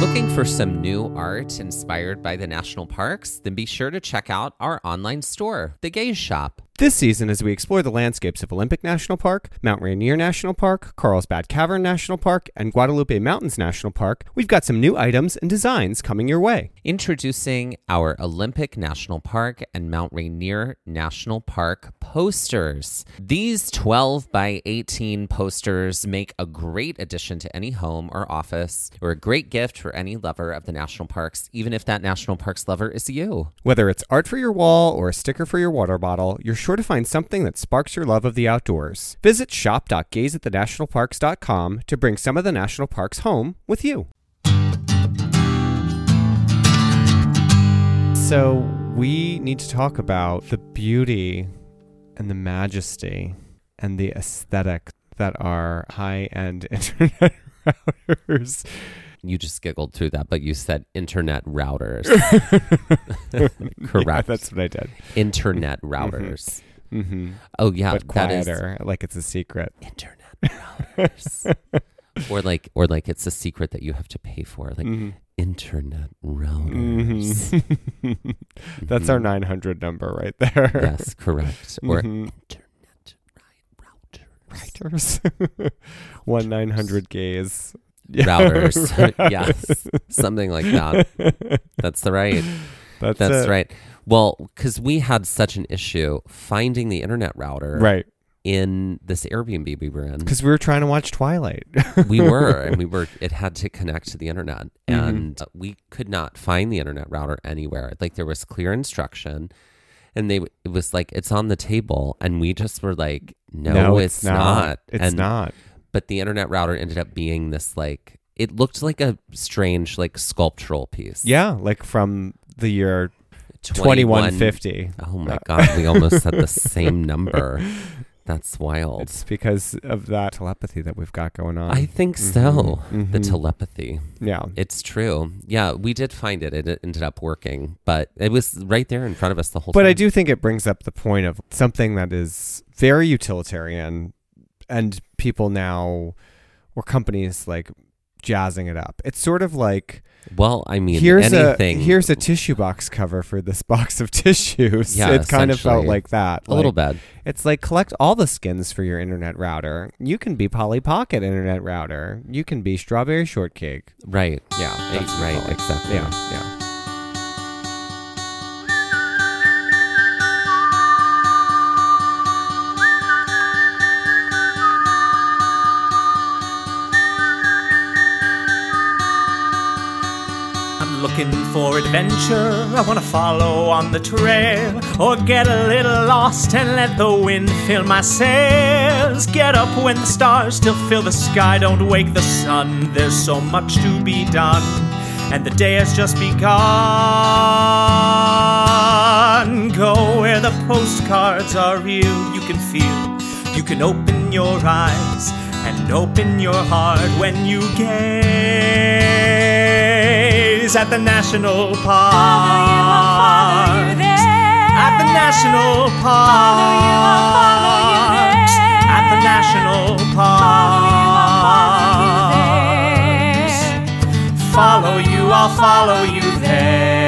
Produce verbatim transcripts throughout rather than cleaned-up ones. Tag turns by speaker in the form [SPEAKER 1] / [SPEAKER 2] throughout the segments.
[SPEAKER 1] Looking for some new art inspired by the national parks? Then be sure to check out our online store, The Gaze Shop.
[SPEAKER 2] This season, as we explore the landscapes of Olympic National Park, Mount Rainier National Park, Carlsbad Cavern National Park, and Guadalupe Mountains National Park, we've got some new items and designs coming your way.
[SPEAKER 1] Introducing our Olympic National Park and Mount Rainier National Park posters. These twelve by eighteen posters make a great addition to any home or office, or a great gift for any lover of the national parks, even if that national parks lover is you.
[SPEAKER 2] Whether it's art for your wall or a sticker for your water bottle, you're sure to find something that sparks your love of the outdoors. Visit shop dot gaze at the national parks dot com to bring some of the national parks home with you. So we need to talk about the beauty and the majesty and the aesthetic that are high-end internet routers.
[SPEAKER 1] You just giggled through that, but you said internet routers. Correct.
[SPEAKER 2] Yeah, that's what I did.
[SPEAKER 1] Internet routers.
[SPEAKER 2] Mm-hmm. Mm-hmm.
[SPEAKER 1] Oh, yeah.
[SPEAKER 2] But quieter, like it's a secret.
[SPEAKER 1] Internet routers. or like or like it's a secret that you have to pay for. Like mm-hmm. internet routers.
[SPEAKER 2] Mm-hmm. That's mm-hmm. our nine hundred number right there.
[SPEAKER 1] Yes, correct. Or
[SPEAKER 2] mm-hmm.
[SPEAKER 1] internet
[SPEAKER 2] routers. Routers. one nine hundred gaze.
[SPEAKER 1] Routers. Yes, something like that. That's the right.
[SPEAKER 2] That's,
[SPEAKER 1] That's
[SPEAKER 2] it.
[SPEAKER 1] right. Well, because we had such an issue finding the internet router
[SPEAKER 2] right
[SPEAKER 1] in this Airbnb we were in.
[SPEAKER 2] Because we were trying to watch Twilight.
[SPEAKER 1] we were, and we were. It had to connect to the internet, and
[SPEAKER 2] mm-hmm.
[SPEAKER 1] we could not find the internet router anywhere. Like there was clear instruction, and they it was like it's on the table, and we just were like, no,
[SPEAKER 2] no
[SPEAKER 1] it's,
[SPEAKER 2] it's
[SPEAKER 1] not.
[SPEAKER 2] not. It's
[SPEAKER 1] and,
[SPEAKER 2] not.
[SPEAKER 1] But the internet router ended up being this like it looked like a strange like sculptural piece.
[SPEAKER 2] Yeah, like from the year twenty-one fifty.
[SPEAKER 1] Oh my God, we almost said the same number. That's wild.
[SPEAKER 2] It's because of that telepathy that we've got going on.
[SPEAKER 1] I think
[SPEAKER 2] mm-hmm.
[SPEAKER 1] so.
[SPEAKER 2] Mm-hmm.
[SPEAKER 1] The telepathy.
[SPEAKER 2] Yeah.
[SPEAKER 1] It's true. Yeah, we did find it. It ended up working, but it was right there in front of us the whole
[SPEAKER 2] but
[SPEAKER 1] time.
[SPEAKER 2] But I do think it brings up the point of something that is very utilitarian, and people now, or companies like jazzing it up. It's sort of like,
[SPEAKER 1] well, I mean,
[SPEAKER 2] here's
[SPEAKER 1] anything.
[SPEAKER 2] A, here's a tissue box cover for this box of tissues.
[SPEAKER 1] Yeah,
[SPEAKER 2] it kind of felt like that.
[SPEAKER 1] A
[SPEAKER 2] like,
[SPEAKER 1] little bit.
[SPEAKER 2] It's like collect all the skins for your internet router. You can be Polly Pocket internet router. You can be Strawberry Shortcake.
[SPEAKER 1] Right.
[SPEAKER 2] Yeah.
[SPEAKER 1] That's right. Like. Exactly.
[SPEAKER 2] Yeah. Yeah.
[SPEAKER 3] Looking for adventure, I want to follow on the trail, or get a little lost and let the wind fill my sails. Get up when the stars still fill the sky, don't wake the sun. There's so much to be done, and the day has just begun. Go where the postcards are real, you can feel, you can open your eyes and open your heart when you gaze at the national parks.
[SPEAKER 4] Follow you, I'll follow you there.
[SPEAKER 3] At the national parks.
[SPEAKER 4] Follow you, I'll follow you there.
[SPEAKER 3] At the national parks.
[SPEAKER 4] Follow you, I'll follow
[SPEAKER 3] Follow you, I'll follow
[SPEAKER 4] you there.
[SPEAKER 3] you there.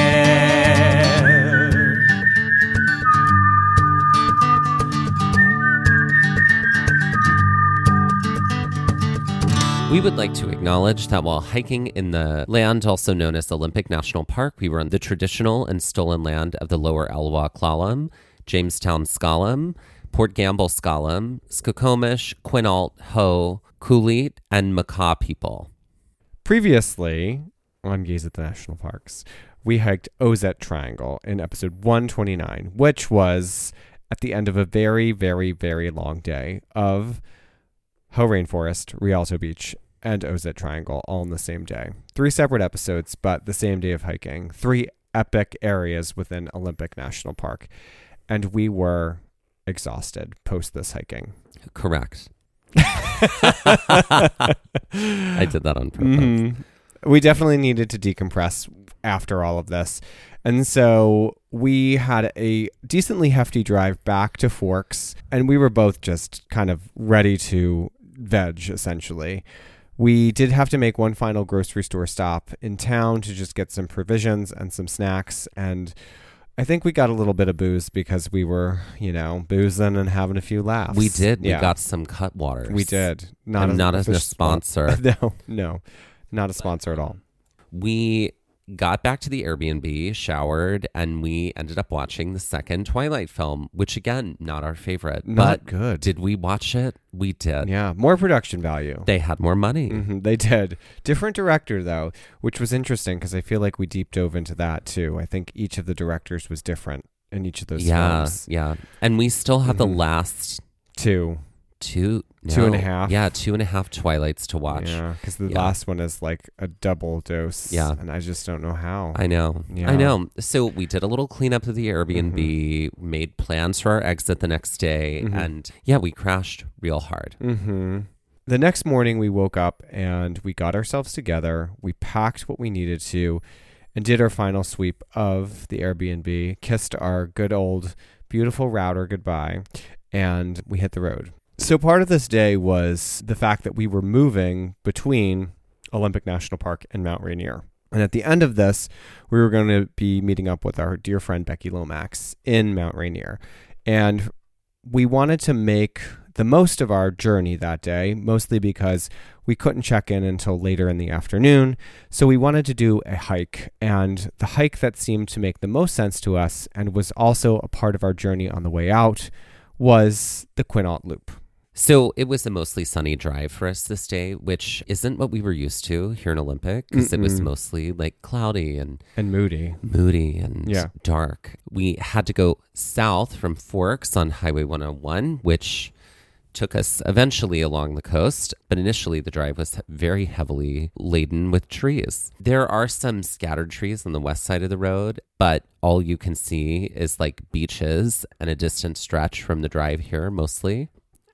[SPEAKER 1] We would like to acknowledge that while hiking in the land also known as Olympic National Park, we were on the traditional and stolen land of the Lower Elwha Clallam, Jamestown S'Klallam, Port Gamble S'Klallam, Skokomish, Quinault, Ho, Coolite, and Makah people.
[SPEAKER 2] Previously on Gaze at the National Parks, we hiked Ozette Triangle in episode one twenty-nine, which was at the end of a very, very, very long day of Ho Rainforest, Rialto Beach, and Ozette Triangle all in the same day. Three separate episodes, but the same day of hiking. Three epic areas within Olympic National Park. And we were exhausted post this hiking.
[SPEAKER 1] Correct. I did that on purpose.
[SPEAKER 2] Mm-hmm. We definitely needed to decompress after all of this. And so we had a decently hefty drive back to Forks, and we were both just kind of ready to veg, essentially. We did have to make one final grocery store stop in town to just get some provisions and some snacks. And I think we got a little bit of booze because we were, you know, boozing and having a few laughs.
[SPEAKER 1] We did.
[SPEAKER 2] Yeah.
[SPEAKER 1] We got some Cutwaters.
[SPEAKER 2] We did.
[SPEAKER 1] Not,
[SPEAKER 2] as,
[SPEAKER 1] not as a
[SPEAKER 2] fish
[SPEAKER 1] sponsor.
[SPEAKER 2] Spon- no, no, not a sponsor at all.
[SPEAKER 1] We got back to the Airbnb, showered, and we ended up watching the second Twilight film, which again, not our favorite.
[SPEAKER 2] Not
[SPEAKER 1] but
[SPEAKER 2] good.
[SPEAKER 1] Did we watch it? We did.
[SPEAKER 2] Yeah, more production value.
[SPEAKER 1] They had more money.
[SPEAKER 2] Mm-hmm, they did. Different director, though, which was interesting because I feel like we deep dove into that, too. I think each of the directors was different in each of those
[SPEAKER 1] yeah,
[SPEAKER 2] films.
[SPEAKER 1] Yeah, And we still have
[SPEAKER 2] Mm-hmm.
[SPEAKER 1] the last
[SPEAKER 2] Two.
[SPEAKER 1] two, no,
[SPEAKER 2] Two and a half.
[SPEAKER 1] Yeah, two and a half Twilights to watch.
[SPEAKER 2] Yeah, because the
[SPEAKER 1] Yeah.
[SPEAKER 2] last one is like a double dose.
[SPEAKER 1] Yeah.
[SPEAKER 2] And I just don't know how.
[SPEAKER 1] I know.
[SPEAKER 2] Yeah.
[SPEAKER 1] I know. So we did a little cleanup of the Airbnb,
[SPEAKER 2] Mm-hmm.
[SPEAKER 1] made plans for our exit the next day,
[SPEAKER 2] Mhm.
[SPEAKER 1] and yeah, we crashed real hard.
[SPEAKER 2] Mm-hmm. The next morning we woke up and we got ourselves together. We packed what we needed to and did our final sweep of the Airbnb, kissed our good old beautiful router goodbye, and we hit the road. So part of this day was the fact that we were moving between Olympic National Park and Mount Rainier. And at the end of this, we were going to be meeting up with our dear friend Becky Lomax in Mount Rainier. And we wanted to make the most of our journey that day, mostly because we couldn't check in until later in the afternoon. So we wanted to do a hike. And the hike that seemed to make the most sense to us and was also a part of our journey on the way out was the Quinault Loop.
[SPEAKER 1] So it was a mostly sunny drive for us this day, which isn't what we were used to here in Olympic, because it was
[SPEAKER 2] Mm-mm.
[SPEAKER 1] mostly like cloudy and
[SPEAKER 2] And moody.
[SPEAKER 1] moody and
[SPEAKER 2] Yeah.
[SPEAKER 1] dark. We had to go south from Forks on Highway one oh one, which took us eventually along the coast, but initially the drive was very heavily laden with trees. There are some scattered trees on the west side of the road, but all you can see is like beaches and a distant stretch from the drive here mostly.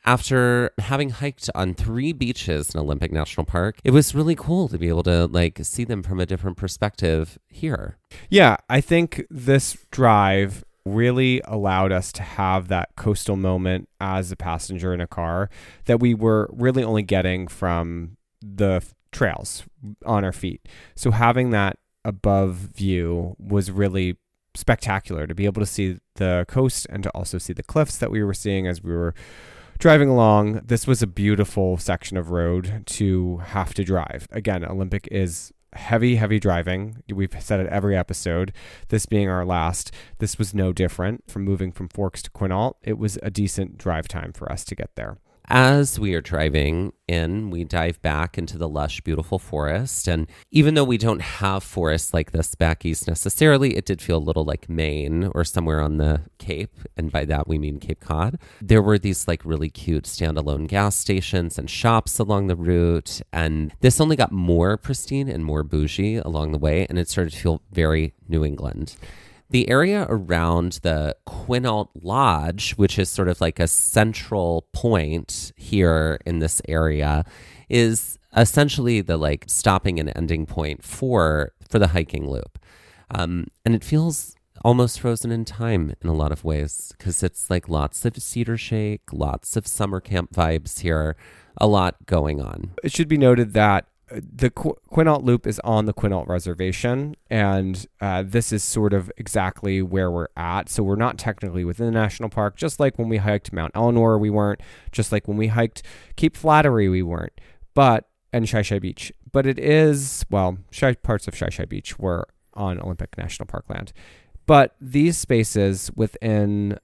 [SPEAKER 1] After having hiked on three beaches in Olympic National Park, it was really cool to be able to like see them from a different perspective here.
[SPEAKER 2] Yeah, I think this drive really allowed us to have that coastal moment as a passenger in a car that we were really only getting from the f- trails on our feet. So having that above view was really spectacular to be able to see the coast and to also see the cliffs that we were seeing as we were driving along. This was a beautiful section of road to have to drive. Again, Olympic is heavy, heavy driving. We've said it every episode. This being our last, this was no different from moving from Forks to Quinault. It was a decent drive time for us to get there.
[SPEAKER 1] As we are driving in, we dive back into the lush, beautiful forest. And even though we don't have forests like this back east necessarily, it did feel a little like Maine or somewhere on the Cape. And by that, we mean Cape Cod. There were these like really cute standalone gas stations and shops along the route. And this only got more pristine and more bougie along the way. And it started to feel very New England. The area around the Quinault Lodge, which is sort of like a central point here in this area, is essentially the like stopping and ending point for for the hiking loop. Um, and it feels almost frozen in time in a lot of ways because it's like lots of cedar shake, lots of summer camp vibes here, a lot going on.
[SPEAKER 2] It should be noted that the Qu- Quinault Loop is on the Quinault Reservation, and uh, this is sort of exactly where we're at. So we're not technically within the national park, just like when we hiked Mount Eleanor, we weren't. Just like when we hiked Cape Flattery, we weren't. But and Shai Shai Beach, but it is well, Shai, parts of Shai Shai Beach were on Olympic National Park land. But these spaces within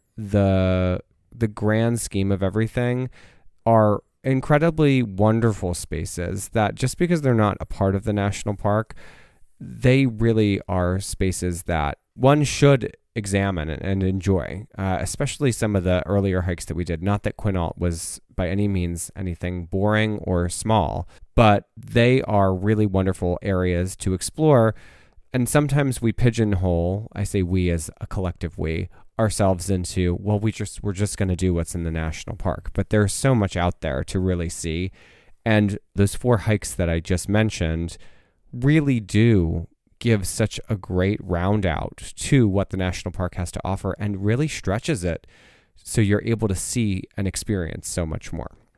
[SPEAKER 2] the the grand scheme of everything are incredibly wonderful spaces that just because they're not a part of the national park, they really are spaces that one should examine and enjoy, uh, especially some of the earlier hikes that we did. Not that Quinault was by any means anything boring or small, but they are really wonderful areas to explore. And sometimes we pigeonhole, I say we as a collective we, ourselves into, well, we just we're just going to do what's in the national park. But there's so much out there to really see. And those four hikes that I just mentioned really do give such a great round out to what the national park has to offer and really stretches it so you're able to see and experience so much more.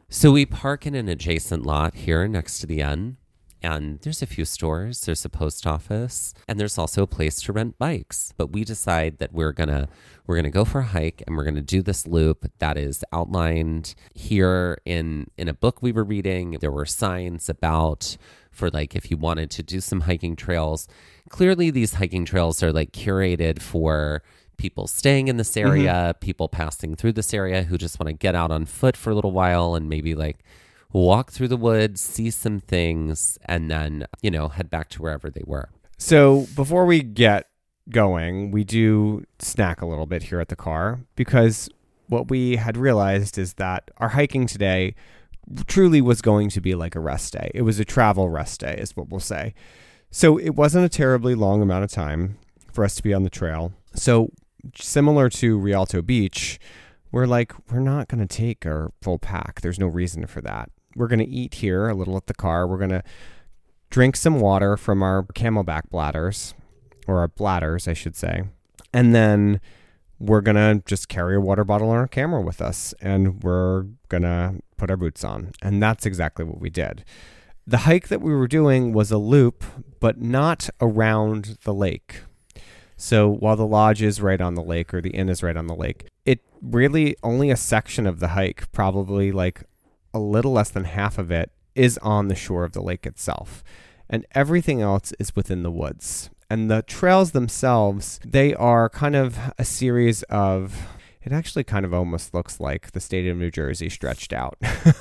[SPEAKER 1] So we park in an adjacent lot here next to the inn, and there's a few stores, there's a post office, and there's also a place to rent bikes. But we decide that we're gonna we're gonna go for a hike, and we're gonna do this loop that is outlined here in in a book we were reading. There were signs about for like if you wanted to do some hiking trails. Clearly these hiking trails are like curated for people staying in this area, mm-hmm. people passing through this area who just want to get out on foot for a little while and maybe like walk through the woods, see some things, and then, you know, head back to wherever they were.
[SPEAKER 2] So before we get going, we do snack a little bit here at the car, because what we had realized is that our hiking today truly was going to be like a rest day. It was a travel rest day is what we'll say. So it wasn't a terribly long amount of time for us to be on the trail. So similar to Rialto Beach, we're like, we're not going to take our full pack. There's no reason for that. We're going to eat here a little at the car. We're going to drink some water from our Camelback bladders, or our bladders, I should say. And then we're going to just carry a water bottle and our camera with us, and we're going to put our boots on. And that's exactly what we did. The hike that we were doing was a loop, but not around the lake. So while the lodge is right on the lake, or the inn is right on the lake, it really only a section of the hike, probably like a little less than half of it, is on the shore of the lake itself. And everything else is within the woods. And the trails themselves, they are kind of a series of, it actually kind of almost looks like the state of New Jersey stretched out.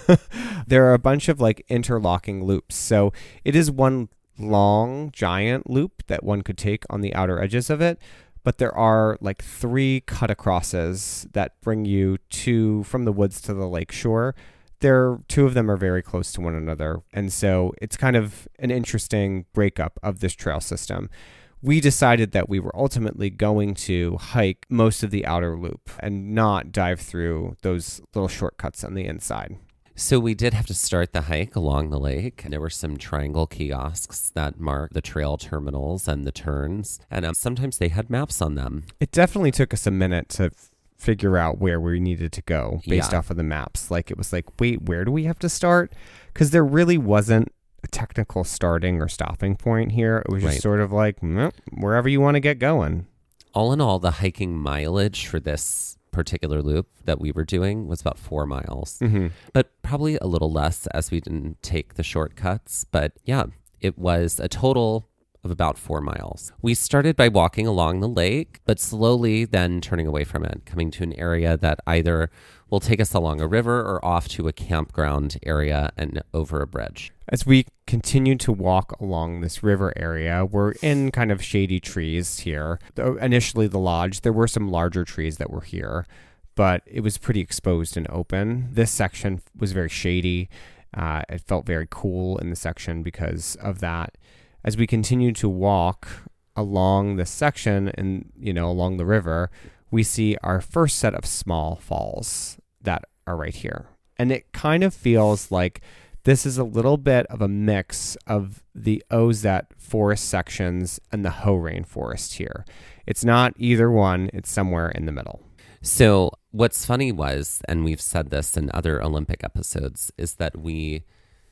[SPEAKER 2] There are a bunch of like interlocking loops. So it is one long giant loop that one could take on the outer edges of it, but there are like three cut acrosses that bring you to from the woods to the lake shore. There, two of them are very close to one another, and so it's kind of an interesting breakup of this trail system. We decided that we were ultimately going to hike most of the outer loop and not dive through those little shortcuts on the inside.
[SPEAKER 1] So we did have to start the hike along the lake. There were some triangle kiosks that mark the trail terminals and the turns, and um, sometimes they had maps on them.
[SPEAKER 2] It definitely took us a minute to f- figure out where we needed to go based
[SPEAKER 1] Yeah.
[SPEAKER 2] off of the maps. Like, it was like, wait, where do we have to start? Because there really wasn't a technical starting or stopping point here. It was just
[SPEAKER 1] Right.
[SPEAKER 2] sort of like, mm, wherever you want to get going.
[SPEAKER 1] All in all, the hiking mileage for this particular loop that we were doing was about four miles,
[SPEAKER 2] Mm-hmm.
[SPEAKER 1] but probably a little less as we didn't take the shortcuts. But yeah, it was a total of about four miles. We started by walking along the lake, but slowly then turning away from it, coming to an area that either will take us along a river or off to a campground area and over a bridge.
[SPEAKER 2] As we continued to walk along this river area, we're in kind of shady trees here. Though initially, the lodge, there were some larger trees that were here, but it was pretty exposed and open. This section was very shady. Uh, it felt very cool in the section because of that. As we continued to walk along this section and, you know, along the river, we see our first set of small falls that are right here. And it kind of feels like this is a little bit of a mix of the Ozette forest sections and the Hoh rainforest here. It's not either one, it's somewhere in the middle.
[SPEAKER 1] So what's funny was, and we've said this in other Olympic episodes, is that we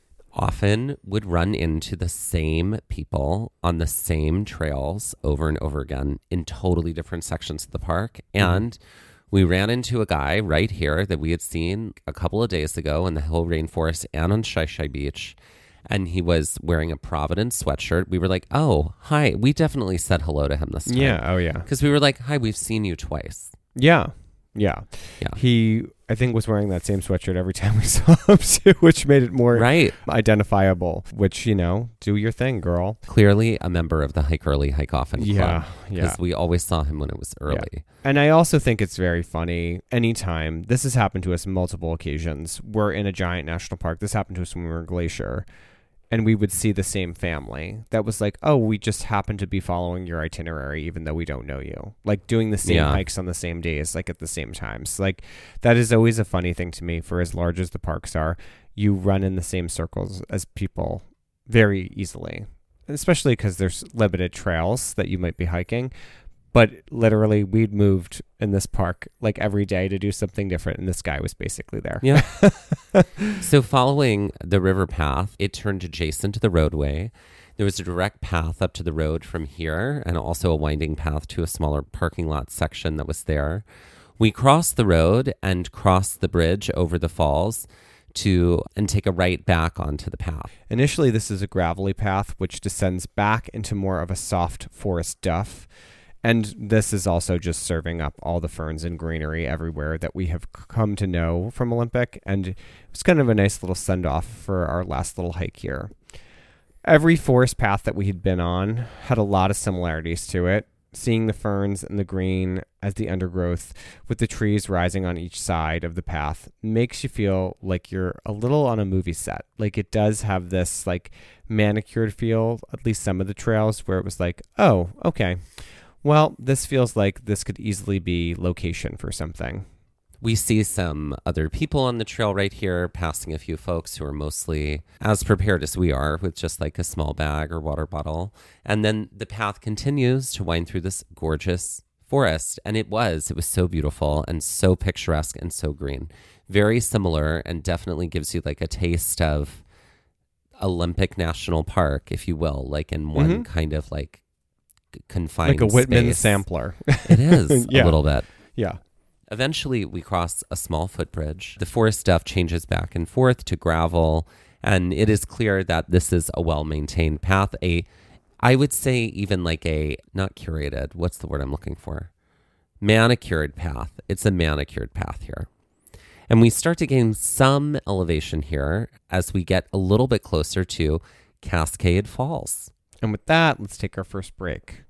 [SPEAKER 1] often would run into the same people on the same trails over and over again in totally different sections of the park. And mm-hmm. we ran into a guy right here that we had seen a couple of days ago in the Hoh Rainforest and on Shai Shai Beach. And he was wearing a Providence sweatshirt. We were like, oh, hi. We definitely said hello to him this time.
[SPEAKER 2] Yeah, oh yeah.
[SPEAKER 1] Because we were like, hi, we've seen you twice.
[SPEAKER 2] Yeah, yeah.
[SPEAKER 1] Yeah.
[SPEAKER 2] He, I think, was wearing that same sweatshirt every time we saw him too, which made it more
[SPEAKER 1] right.
[SPEAKER 2] identifiable, which, you know, do your thing, girl.
[SPEAKER 1] Clearly a member of the Hike Early, Hike Often club.
[SPEAKER 2] Yeah, yeah.
[SPEAKER 1] Because we always saw him when it was early.
[SPEAKER 2] Yeah. And I also think it's very funny anytime, this has happened to us multiple occasions, we're in a giant national park. This happened to us when we were in Glacier. And we would see the same family that was like, oh, we just happen to be following your itinerary, even though we don't know you. Like doing the same
[SPEAKER 1] yeah.
[SPEAKER 2] hikes on the same days, like at the same times. Like that is always a funny thing to me. For as large as the parks are, you run in the same circles as people very easily, especially because there's limited trails that you might be hiking. But literally, we'd moved in this park like every day to do something different, and this guy was basically there.
[SPEAKER 1] Yeah. So following the river path, it turned adjacent to the roadway. There was a direct path up to the road from here, and also a winding path to a smaller parking lot section that was there. We crossed the road and crossed the bridge over the falls to and take a right back onto the path.
[SPEAKER 2] Initially, this is a gravelly path which descends back into more of a soft forest duff. And this is also just serving up all the ferns and greenery everywhere that we have come to know from Olympic. And it's kind of a nice little send-off for our last little hike here. Every forest path that we had been on had a lot of similarities to it. Seeing the ferns and the green as the undergrowth with the trees rising on each side of the path makes you feel like you're a little on a movie set. Like it does have this like manicured feel, at least some of the trails, where it was like, oh, okay. Well, this feels like this could easily be location for something.
[SPEAKER 1] We see some other people on the trail right here, passing a few folks who are mostly as prepared as we are with just like a small bag or water bottle. And then the path continues to wind through this gorgeous forest. And it was, it was so beautiful and so picturesque and so green. Very similar, and definitely gives you like a taste of Olympic National Park, if you will, like in one
[SPEAKER 2] Mm-hmm.
[SPEAKER 1] kind of like confined
[SPEAKER 2] Like a Whitman
[SPEAKER 1] space.
[SPEAKER 2] sampler.
[SPEAKER 1] It is
[SPEAKER 2] Yeah.
[SPEAKER 1] a little bit.
[SPEAKER 2] Yeah.
[SPEAKER 1] Eventually, we cross a small footbridge. The forest stuff changes back and forth to gravel, and it is clear that this is a well-maintained path. A, I would say even like a, not curated, what's the word I'm looking for? Manicured path. It's a manicured path here. And we start to gain some elevation here as we get a little bit closer to Cascade Falls.
[SPEAKER 2] And with that, let's take our first break.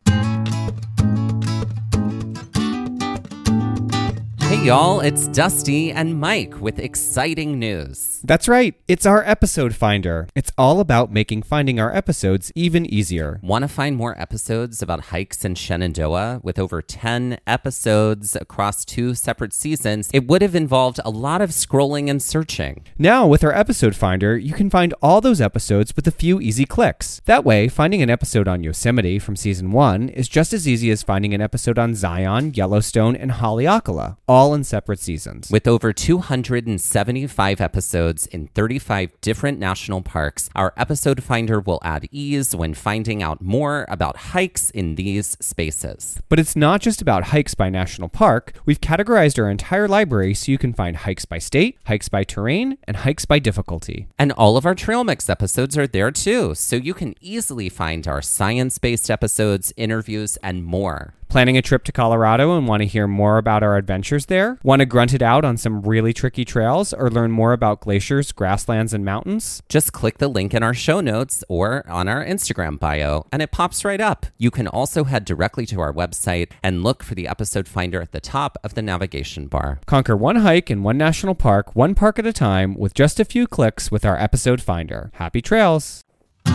[SPEAKER 1] Hey y'all, it's Dusty and Mike with exciting news.
[SPEAKER 2] That's right. It's our episode finder. It's all about making finding our episodes even easier.
[SPEAKER 1] Want to find more episodes about hikes in Shenandoah? With over ten episodes across two separate seasons, it would have involved a lot of scrolling and searching.
[SPEAKER 2] Now, with our episode finder, you can find all those episodes with a few easy clicks. That way, finding an episode on Yosemite from season one is just as easy as finding an episode on Zion, Yellowstone, and Haleakala, all in separate seasons.
[SPEAKER 1] With over two hundred seventy-five episodes in thirty-five different national parks, our episode finder will add ease when finding out more about hikes in these spaces.
[SPEAKER 2] But it's not just about hikes by national park. We've categorized our entire library so you can find hikes by state, hikes by terrain, and hikes by difficulty.
[SPEAKER 1] And all of our Trail Mix episodes are there too, so you can easily find our science-based episodes, interviews, and more.
[SPEAKER 2] Planning a trip to Colorado and want to hear more about our adventures there? Want to grunt it out on some really tricky trails or learn more about glaciers, grasslands, and mountains?
[SPEAKER 1] Just click the link in our show notes or on our Instagram bio, and it pops right up. You can also head directly to our website and look for the episode finder at the top of the navigation bar.
[SPEAKER 2] Conquer one hike in one national park, one park at a time, with just a few clicks with our episode finder. Happy trails!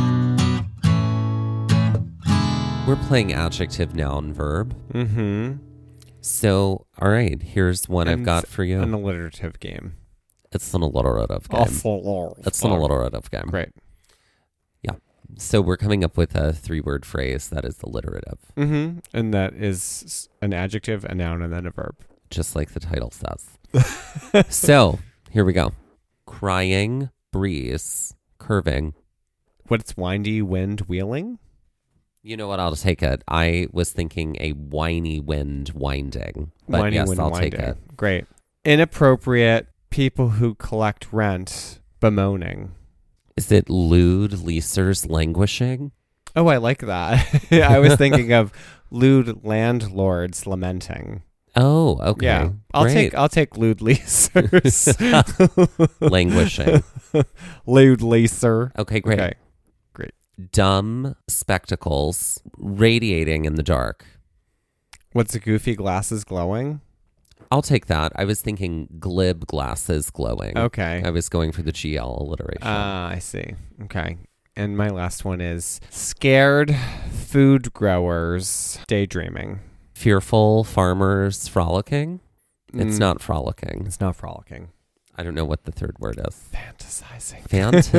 [SPEAKER 1] We're playing adjective, noun, verb.
[SPEAKER 2] Mm-hmm.
[SPEAKER 1] So, all right, here's one I've
[SPEAKER 2] And
[SPEAKER 1] got for you.
[SPEAKER 2] An alliterative game.
[SPEAKER 1] It's an alliterative game. It's an alliterative game.
[SPEAKER 2] Great.
[SPEAKER 1] Yeah. So we're coming up with a three-word phrase that is alliterative,
[SPEAKER 2] Mm-hmm. And that is an adjective, a noun, and then a verb.
[SPEAKER 1] just like the title says. So, here we go. Crying, breeze, curving.
[SPEAKER 2] What's windy, wind, wheeling?
[SPEAKER 1] You know what? I'll take it. I was thinking a whiny wind winding. But
[SPEAKER 2] Whiny,
[SPEAKER 1] yes,
[SPEAKER 2] wind,
[SPEAKER 1] I'll
[SPEAKER 2] winding.
[SPEAKER 1] take it.
[SPEAKER 2] Great. Inappropriate, people who collect rent, bemoaning.
[SPEAKER 1] Is it lewd, leasers, languishing?
[SPEAKER 2] Oh, I like that. I was thinking of lewd landlords lamenting.
[SPEAKER 1] Oh, okay.
[SPEAKER 2] Yeah, I'll
[SPEAKER 1] Great.
[SPEAKER 2] take I'll take lewd leasers.
[SPEAKER 1] Languishing.
[SPEAKER 2] Lewd leaser.
[SPEAKER 1] Okay, great.
[SPEAKER 2] Okay.
[SPEAKER 1] Dumb spectacles radiating in the dark.
[SPEAKER 2] What's the goofy glasses glowing?
[SPEAKER 1] I'll take that. I was thinking glib glasses glowing.
[SPEAKER 2] Okay.
[SPEAKER 1] I was going for the G L alliteration.
[SPEAKER 2] Ah, I see. Okay. And my last one is scared food growers daydreaming.
[SPEAKER 1] Fearful farmers frolicking. It's
[SPEAKER 2] Mm.
[SPEAKER 1] not frolicking.
[SPEAKER 2] It's not frolicking.
[SPEAKER 1] I don't know what the third word is.
[SPEAKER 2] Fantasizing.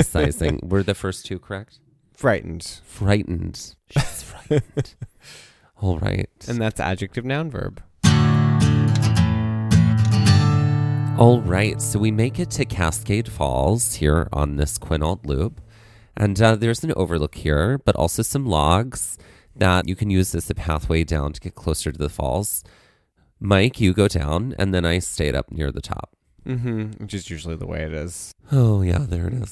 [SPEAKER 1] Fantasizing. Were the first two correct?
[SPEAKER 2] Frightened.
[SPEAKER 1] Frightened. She's frightened. All right.
[SPEAKER 2] And that's adjective, noun, verb.
[SPEAKER 1] All right. So we make it to Cascade Falls here on this Quinault Loop. And uh, there's an overlook here, but also some logs that you can use as a pathway down to get closer to the falls. Mike, you go down, and then I stayed up near the top.
[SPEAKER 2] Mm-hmm. Which is usually the way it is.
[SPEAKER 1] Oh, yeah, there it is.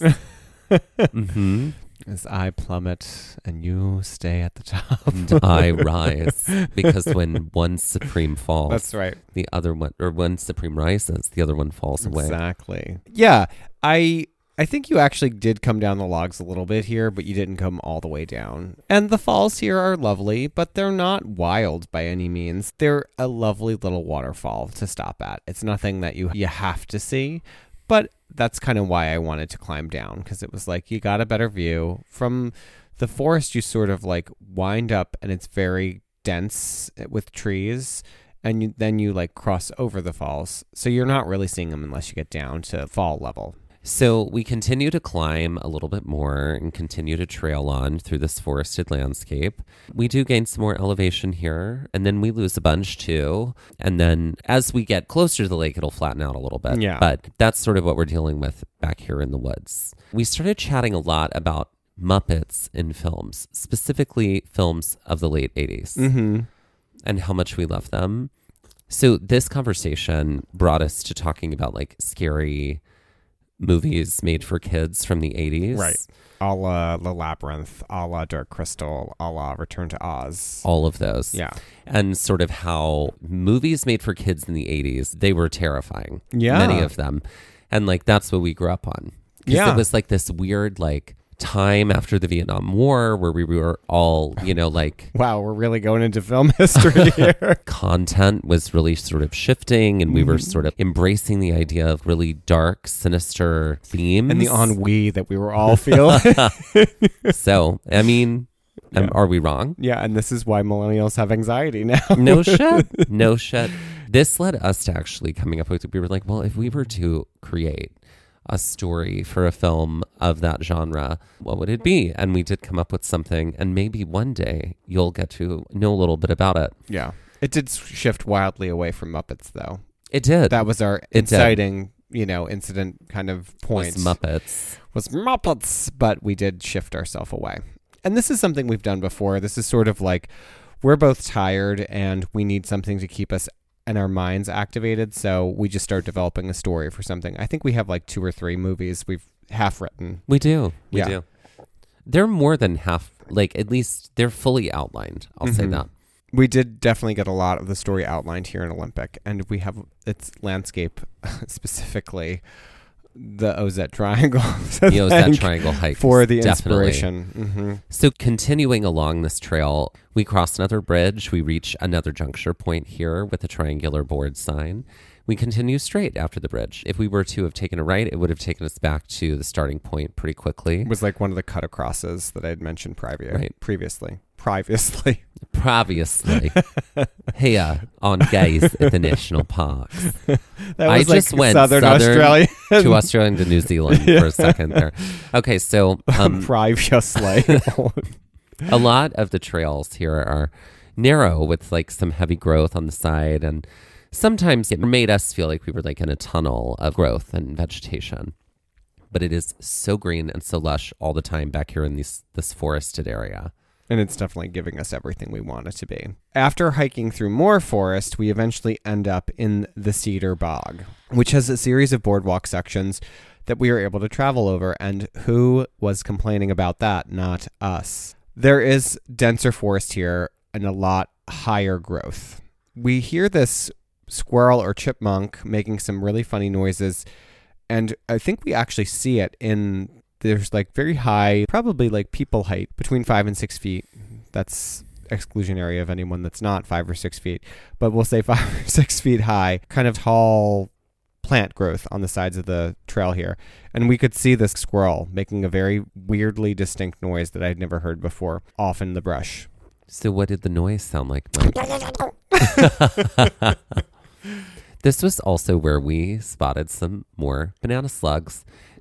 [SPEAKER 1] mm-hmm.
[SPEAKER 2] As I plummet and you stay at the top.
[SPEAKER 1] And I rise. Because when one supreme falls,
[SPEAKER 2] That's right.
[SPEAKER 1] the other one, or one supreme rises, the other one falls away.
[SPEAKER 2] Exactly. Yeah, I I think you actually did come down the logs a little bit here, but you didn't come all the way down. And the falls here are lovely, but they're not wild by any means. They're a lovely little waterfall to stop at. It's nothing that you you have to see, but that's kind of why I wanted to climb down, because it was like you got a better view. From the forest, you sort of like wind up and it's very dense with trees, and you, then you like cross over the falls. So you're not really seeing them unless you get down to fall level.
[SPEAKER 1] So we continue to climb a little bit more and continue to trail on through this forested landscape. We do gain some more elevation here, and then we lose a bunch too. And then as we get closer to the lake, it'll flatten out a little bit.
[SPEAKER 2] Yeah.
[SPEAKER 1] But that's sort of what we're dealing with back here in the woods. We started chatting a lot about Muppets in films, specifically films of the late eighties,
[SPEAKER 2] Mm-hmm.
[SPEAKER 1] and how much we love them. So this conversation brought us to talking about like scary movies made for kids from the eighties.
[SPEAKER 2] Right. A la The Labyrinth, a la Dark Crystal, a la Return to Oz.
[SPEAKER 1] All of those.
[SPEAKER 2] Yeah.
[SPEAKER 1] And sort of how movies made for kids in the eighties, they were terrifying.
[SPEAKER 2] Yeah.
[SPEAKER 1] Many of them. And like, that's what we grew up on. 'Cause
[SPEAKER 2] Yeah.
[SPEAKER 1] it was like this weird, like, time after the Vietnam War where we were all, you know, like
[SPEAKER 2] Wow, we're really going into film history here.
[SPEAKER 1] content was really sort of shifting, and we were
[SPEAKER 2] Mm-hmm.
[SPEAKER 1] sort of embracing the idea of really dark, sinister themes.
[SPEAKER 2] And the ennui that we were all feeling.
[SPEAKER 1] So, I mean, um,
[SPEAKER 2] Yeah.
[SPEAKER 1] are we wrong?
[SPEAKER 2] Yeah, and this is why millennials have anxiety now.
[SPEAKER 1] No shit. No shit. This led us to actually coming up with, we were like, well, if we were to create a story for a film of that genre, what would it be? And we did come up with something, and maybe one day you'll get to know a little bit about it.
[SPEAKER 2] Yeah. It did shift wildly away from Muppets, though.
[SPEAKER 1] It did.
[SPEAKER 2] That was our
[SPEAKER 1] It did.
[SPEAKER 2] inciting, you know, incident kind of
[SPEAKER 1] was
[SPEAKER 2] point.
[SPEAKER 1] Muppets.
[SPEAKER 2] was Muppets, but we did shift ourselves away. And this is something we've done before. This is sort of like we're both tired and we need something to keep us and our minds activated, so we just start developing a story for something. I think we have like two or three movies we've half written.
[SPEAKER 1] We do. We
[SPEAKER 2] Yeah.
[SPEAKER 1] do. They're more than half, like, at least they're fully outlined. I'll say
[SPEAKER 2] Mhm.
[SPEAKER 1] that.
[SPEAKER 2] We did definitely get a lot of the story outlined here in Olympic, and we have its landscape, specifically the Ozette Triangle. to
[SPEAKER 1] You know, that
[SPEAKER 2] thank
[SPEAKER 1] triangle hike
[SPEAKER 2] for
[SPEAKER 1] is
[SPEAKER 2] the
[SPEAKER 1] definitely.
[SPEAKER 2] inspiration. Mm-hmm.
[SPEAKER 1] So continuing along this trail, we cross another bridge. We reach another juncture point here with a triangular board sign. We continue straight after the bridge. If we were to have taken a right, it would have taken us back to the starting point pretty quickly.
[SPEAKER 2] It was like one of the cut acrosses that I had mentioned privi-
[SPEAKER 1] Right.
[SPEAKER 2] previously. Previously.
[SPEAKER 1] Previously, here on Gaze at the National Parks.
[SPEAKER 2] That
[SPEAKER 1] I
[SPEAKER 2] was like
[SPEAKER 1] just went
[SPEAKER 2] Southern,
[SPEAKER 1] southern
[SPEAKER 2] Australia.
[SPEAKER 1] to Australia and New Zealand for a second there. Okay, so um,
[SPEAKER 2] Previously.
[SPEAKER 1] a lot of the trails here are narrow with like some heavy growth on the side, and sometimes it made us feel like we were like in a tunnel of growth and vegetation. But it is so green and so lush all the time back here in this this forested area.
[SPEAKER 2] And it's definitely giving us everything we want it to be. After hiking through more forest, we eventually end up in the Cedar Bog, which has a series of boardwalk sections that we are able to travel over. And who was complaining about that? Not us. There is denser forest here and a lot higher growth. We hear this squirrel or chipmunk making some really funny noises, and I think we actually see it in... There's like very high, probably like people height, between five and six feet. That's exclusionary of anyone that's not five or six feet. But we'll say five or six feet high, kind of tall plant growth on the sides of the trail here. And we could see this squirrel making a very weirdly distinct noise that I'd never heard before off in the brush.
[SPEAKER 1] So what did the noise sound like, Mike? This was also where we spotted some more banana slugs.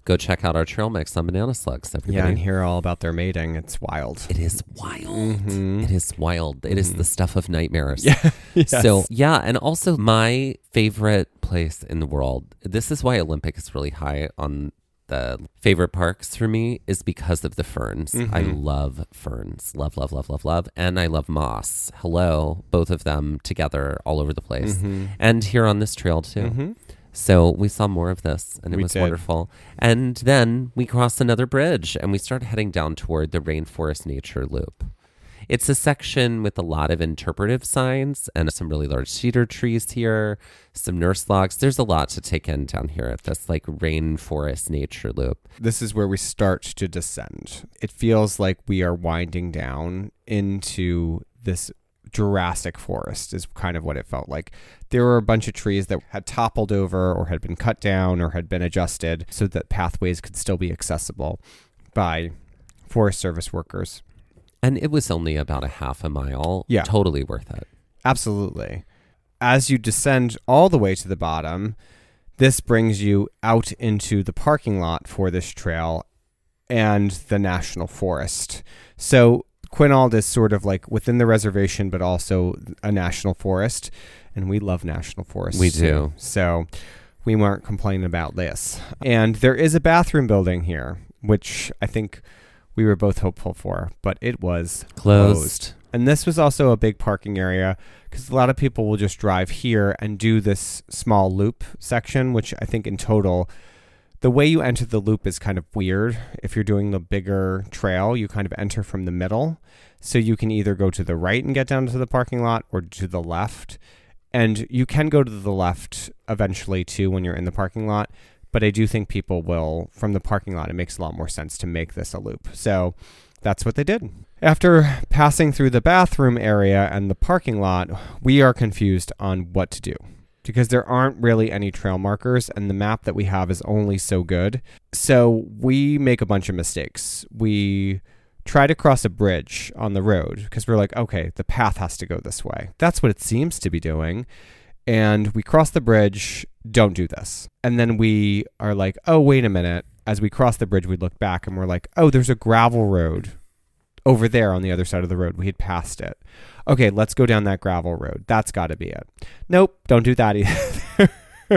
[SPEAKER 1] go check out our trail mix on Banana Slugs, everybody.
[SPEAKER 2] Yeah, and hear all about their mating. It's wild.
[SPEAKER 1] It is wild.
[SPEAKER 2] Mhm.
[SPEAKER 1] It is wild. It
[SPEAKER 2] Mhm.
[SPEAKER 1] is the stuff of nightmares.
[SPEAKER 2] Yeah. Yes.
[SPEAKER 1] So, yeah, and also my favorite place in the world, this is why Olympic is really high on the favorite parks for me, is because of the ferns.
[SPEAKER 2] Mhm.
[SPEAKER 1] I love ferns. Love, love, love, love, love. And I love moss. Hello, both of them together all over the place.
[SPEAKER 2] Mhm.
[SPEAKER 1] And here on this trail, too.
[SPEAKER 2] Mhm.
[SPEAKER 1] So we saw more of this, and it
[SPEAKER 2] We
[SPEAKER 1] was
[SPEAKER 2] did.
[SPEAKER 1] wonderful. And then we crossed another bridge, and we started heading down toward the Rainforest Nature Loop. It's a section with a lot of interpretive signs and some really large cedar trees here, some nurse logs. There's a lot to take in down here at this like Rainforest Nature Loop.
[SPEAKER 2] This is where we start to descend. It feels like we are winding down into this Jurassic forest is kind of what it felt like. There were a bunch of trees that had toppled over or had been cut down or had been adjusted so that pathways could still be accessible by Forest Service workers.
[SPEAKER 1] And it was only about a half a mile.
[SPEAKER 2] Yeah.
[SPEAKER 1] Totally worth it.
[SPEAKER 2] Absolutely. As you descend all the way to the bottom, this brings you out into the parking lot for this trail and the national forest. So Quinault is sort of like within the reservation, but also a national forest. And we love national forests.
[SPEAKER 1] We
[SPEAKER 2] too.
[SPEAKER 1] do.
[SPEAKER 2] So we weren't complaining about this. And there is a bathroom building here, which I think we were both hopeful for, but it was
[SPEAKER 1] Closed.
[SPEAKER 2] closed. And this was also a big parking area because a lot of people will just drive here and do this small loop section, which I think in total, the way you enter the loop is kind of weird. If you're doing the bigger trail, you kind of enter from the middle. So you can either go to the right and get down to the parking lot or to the left. And you can go to the left eventually too when you're in the parking lot. But I do think people will, from the parking lot, it makes a lot more sense to make this a loop. So that's what they did. After passing through the bathroom area and the parking lot, we are confused on what to do because there aren't really any trail markers and the map that we have is only so good. So we make a bunch of mistakes. We try to cross a bridge on the road because we're like, okay, the path has to go this way. That's what it seems to be doing. And we cross the bridge, don't do this. And then we are like, oh, wait a minute. As we cross the bridge, we look back and we're like, oh, there's a gravel road over there on the other side of the road. We had passed it. Okay, let's go down that gravel road. That's got to be it. Nope, don't do that either.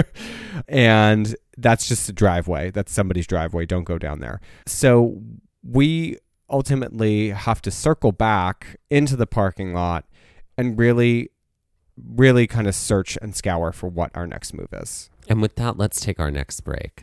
[SPEAKER 2] And that's just a driveway. That's somebody's driveway. Don't go down there. So we ultimately have to circle back into the parking lot and really really kind of search and scour for what our next move is.
[SPEAKER 1] And with that, let's take our next break.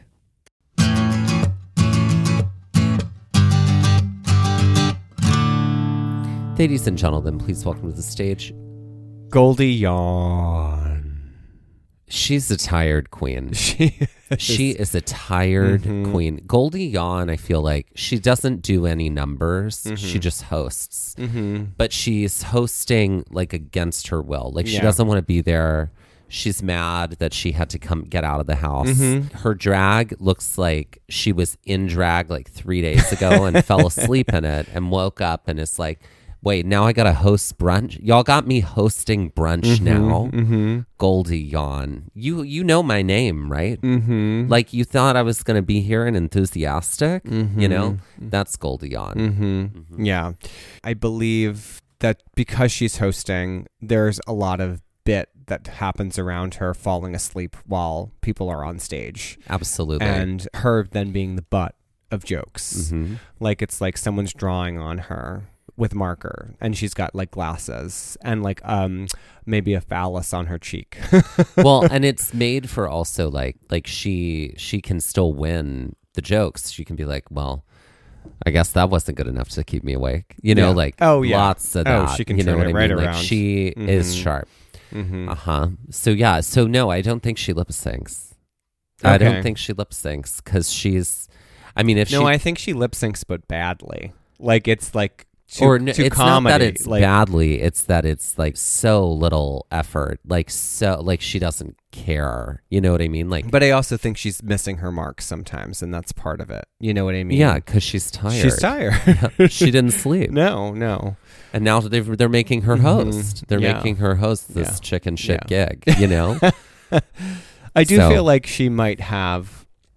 [SPEAKER 1] Ladies and gentlemen, please welcome to the stage
[SPEAKER 2] Goldie Yawn.
[SPEAKER 1] She's a tired queen.
[SPEAKER 2] She is.
[SPEAKER 1] She is a tired
[SPEAKER 2] Mhm.
[SPEAKER 1] queen. Goldie Yawn, I feel like she doesn't do any numbers.
[SPEAKER 2] Mhm.
[SPEAKER 1] She just hosts.
[SPEAKER 2] Mm-hmm.
[SPEAKER 1] But she's hosting like against her will. Like she
[SPEAKER 2] Yeah.
[SPEAKER 1] doesn't want to be there. She's mad that she had to come get out of the house.
[SPEAKER 2] Mhm.
[SPEAKER 1] Her drag looks like she was in drag like three days ago and fell asleep in it and woke up and is like, wait, now I got to host brunch. Y'all got me hosting brunch now.
[SPEAKER 2] Mm-hmm.
[SPEAKER 1] Goldie Yawn. You you know my name, right?
[SPEAKER 2] Mm-hmm.
[SPEAKER 1] Like you thought I was going to be here and enthusiastic,
[SPEAKER 2] Mhm.
[SPEAKER 1] you know? That's Goldie Yawn.
[SPEAKER 2] Mm-hmm. Yeah. I believe that because she's hosting, there's a lot of bit that happens around her falling asleep while people are on stage.
[SPEAKER 1] Absolutely.
[SPEAKER 2] And her then being the butt of jokes.
[SPEAKER 1] Mhm.
[SPEAKER 2] Like it's like someone's drawing on her with marker and she's got like glasses and like um maybe a phallus on her cheek.
[SPEAKER 1] Well, and it's made for also like like she she can still win the jokes. She can be like, well, I guess that wasn't good enough to keep me awake. You know,
[SPEAKER 2] Yeah.
[SPEAKER 1] like
[SPEAKER 2] Oh, yeah.
[SPEAKER 1] lots of
[SPEAKER 2] Oh,
[SPEAKER 1] that.
[SPEAKER 2] she can
[SPEAKER 1] you know
[SPEAKER 2] turn
[SPEAKER 1] what
[SPEAKER 2] it
[SPEAKER 1] I
[SPEAKER 2] right
[SPEAKER 1] mean? Like
[SPEAKER 2] around.
[SPEAKER 1] she is
[SPEAKER 2] Mhm.
[SPEAKER 1] sharp.
[SPEAKER 2] Mm-hmm.
[SPEAKER 1] Uh-huh. So yeah, so no, I don't think she lip syncs. I
[SPEAKER 2] Okay.
[SPEAKER 1] don't think she lip syncs because she's I mean if
[SPEAKER 2] No,
[SPEAKER 1] she
[SPEAKER 2] I think she lip syncs but badly. Like it's like too,
[SPEAKER 1] or no,
[SPEAKER 2] too
[SPEAKER 1] it's
[SPEAKER 2] comedy.
[SPEAKER 1] not that it's
[SPEAKER 2] like,
[SPEAKER 1] badly, it's that it's like so little effort. Like so like she doesn't care. You know what I mean? Like
[SPEAKER 2] But I also think she's missing her mark sometimes, and that's part of it. You know what I mean?
[SPEAKER 1] yeah, because she's tired.
[SPEAKER 2] She's tired.
[SPEAKER 1] She didn't sleep.
[SPEAKER 2] No, no.
[SPEAKER 1] And now they're, they're making her
[SPEAKER 2] Mhm.
[SPEAKER 1] host. They're
[SPEAKER 2] Yeah.
[SPEAKER 1] making her host this
[SPEAKER 2] Yeah.
[SPEAKER 1] chicken shit
[SPEAKER 2] Yeah.
[SPEAKER 1] gig, you know?
[SPEAKER 2] I do
[SPEAKER 1] So-
[SPEAKER 2] feel like she might have,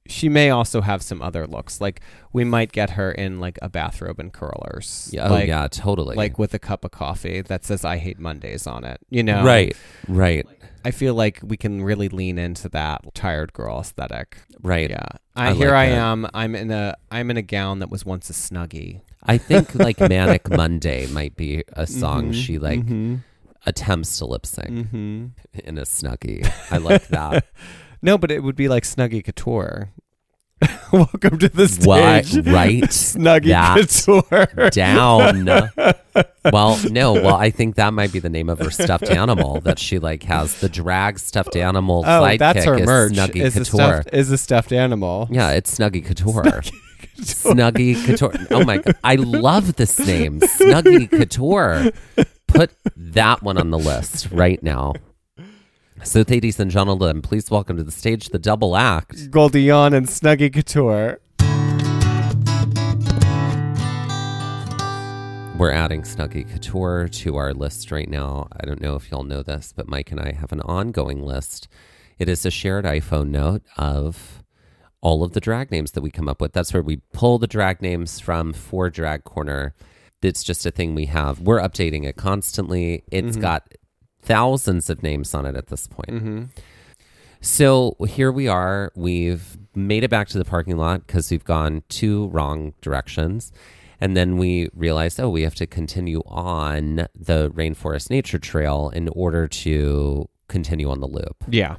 [SPEAKER 2] she may also have some other looks. Like we might get her in like a bathrobe and curlers.
[SPEAKER 1] Yeah, oh
[SPEAKER 2] like,
[SPEAKER 1] yeah, totally.
[SPEAKER 2] Like with a cup of coffee that says "I hate Mondays" on it. You know,
[SPEAKER 1] right, right,
[SPEAKER 2] I feel like we can really lean into that tired girl aesthetic.
[SPEAKER 1] right.
[SPEAKER 2] Yeah, I,
[SPEAKER 1] I
[SPEAKER 2] here
[SPEAKER 1] like
[SPEAKER 2] I
[SPEAKER 1] it.
[SPEAKER 2] am. I'm in a I'm in a gown that was once a Snuggie.
[SPEAKER 1] I think like Manic Monday might be a song
[SPEAKER 2] Mhm,
[SPEAKER 1] she like
[SPEAKER 2] mhm,
[SPEAKER 1] attempts to lip sync
[SPEAKER 2] mhm.
[SPEAKER 1] in a Snuggie. I like that.
[SPEAKER 2] No, but it would be like Snuggie Couture. Welcome to the stage.
[SPEAKER 1] Why? Right?
[SPEAKER 2] Snuggie
[SPEAKER 1] That
[SPEAKER 2] Couture.
[SPEAKER 1] Down. Well, no. Well, I think that might be the name of her stuffed animal that she like has. The drag stuffed animal
[SPEAKER 2] Oh,
[SPEAKER 1] sidekick
[SPEAKER 2] that's her
[SPEAKER 1] is
[SPEAKER 2] merch.
[SPEAKER 1] Snuggie
[SPEAKER 2] Is a
[SPEAKER 1] Couture.
[SPEAKER 2] stuffed, is a stuffed animal.
[SPEAKER 1] Yeah, it's Snuggie Couture. Snuggie Couture. Oh my god, I love this name, Snuggie Couture. Put that one on the list right now. So, ladies and gentlemen, please welcome to the stage the double act.
[SPEAKER 2] Goldie Hawn and Snuggie Couture.
[SPEAKER 1] We're adding Snuggie Couture to our list right now. I don't know if y'all know this, but Mike and I have an ongoing list. It is a shared iPhone note of all of the drag names that we come up with. That's where we pull the drag names from for Drag Corner. It's just a thing we have. We're updating it constantly. It's
[SPEAKER 2] Mhm.
[SPEAKER 1] got thousands of names on it at this point.
[SPEAKER 2] Mm-hmm.
[SPEAKER 1] So here we are. We've made it back to the parking lot because we've gone two wrong directions. And then we realized, oh, we have to continue on the Rainforest Nature Trail in order to continue on the loop.
[SPEAKER 2] Yeah.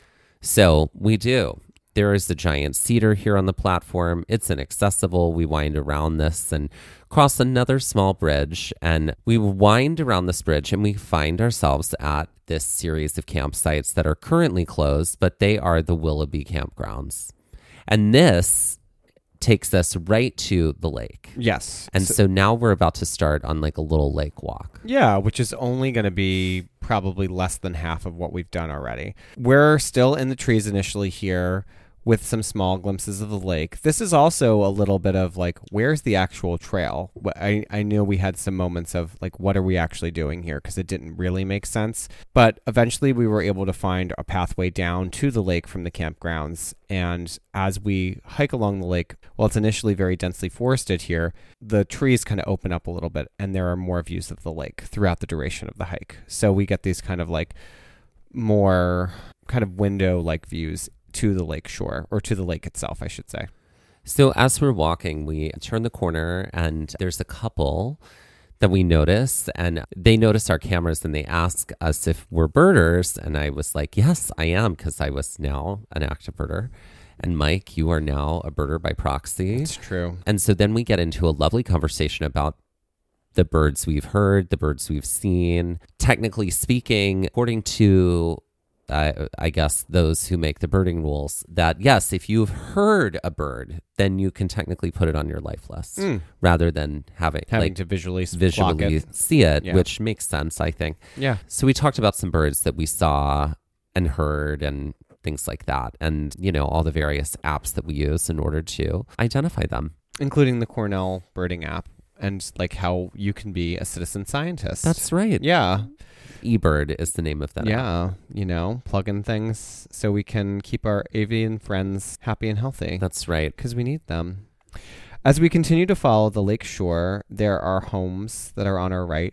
[SPEAKER 1] So we do. There is the giant cedar here on the platform. It's inaccessible. We wind around this and cross another small bridge. And we wind around this bridge and we find ourselves at this series of campsites that are currently closed, but they are the Willoughby campgrounds. And this takes us right to the lake.
[SPEAKER 2] Yes.
[SPEAKER 1] And so, now we're about to start on like a little lake walk.
[SPEAKER 2] Yeah, which is only going to be probably less than half of what we've done already. We're still in the trees initially here with some small glimpses of the lake. This is also a little bit of like, where's the actual trail? Wh- I, I knew we had some moments of like, what are we actually doing here? Because it didn't really make sense. But eventually we were able to find a pathway down to the lake from the campgrounds. And as we hike along the lake, well, it's initially very densely forested here, the trees kind of open up a little bit and there are more views of the lake throughout the duration of the hike. So we get these kind of like more kind of window-like views to the lake shore, or to the lake itself, I should say.
[SPEAKER 1] So as we're walking, we turn the corner and there's a couple that we notice, and they notice our cameras and they ask us if we're birders. And I was like, yes, I am, because I was now an active birder. And Mike, you are now a birder by proxy.
[SPEAKER 2] It's true.
[SPEAKER 1] And so then we get into a lovely conversation about the birds we've heard, the birds we've seen. Technically speaking, according to Uh, I guess those who make the birding rules, that yes, if you've heard a bird, then you can technically put it on your life list
[SPEAKER 2] Mm.
[SPEAKER 1] rather than having,
[SPEAKER 2] Having
[SPEAKER 1] like,
[SPEAKER 2] to visually
[SPEAKER 1] visually
[SPEAKER 2] block it.
[SPEAKER 1] see it,
[SPEAKER 2] Yeah.
[SPEAKER 1] which makes sense, I think.
[SPEAKER 2] Yeah.
[SPEAKER 1] So we talked about some birds that we saw and heard and things like that, and you know all the various apps that we use in order to identify them,
[SPEAKER 2] Including the Cornell birding app, and like how you can be a citizen scientist.
[SPEAKER 1] That's right.
[SPEAKER 2] Yeah.
[SPEAKER 1] eBird is the name of that app.
[SPEAKER 2] Yeah. You know, plug in things so we can keep our avian friends happy and healthy.
[SPEAKER 1] That's right.
[SPEAKER 2] Because we need them. As we continue to follow the lake shore, there are homes that are on our right,